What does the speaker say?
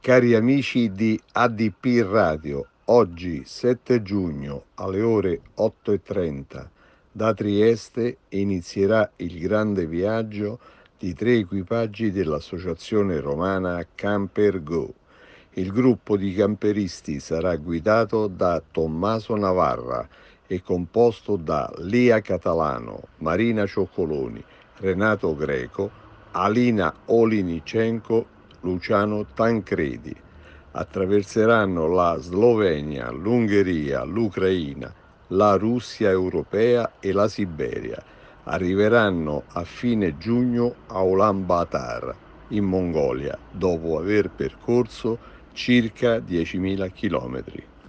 Cari amici di ADP Radio, oggi 7 giugno alle ore 8:30 da Trieste inizierà il grande viaggio di 3 equipaggi dell'associazione romana Camper Go. Il gruppo di camperisti sarà guidato da Tommaso Navarra e composto da Lia Catalano, Marina Cioccoloni, Renato Greco, Alina Olinicenko, Luciano Tancredi. Attraverseranno la Slovenia, l'Ungheria, l'Ucraina, la Russia europea e la Siberia. Arriveranno a fine giugno a Ulaanbaatar, in Mongolia, dopo aver percorso circa 10.000 chilometri.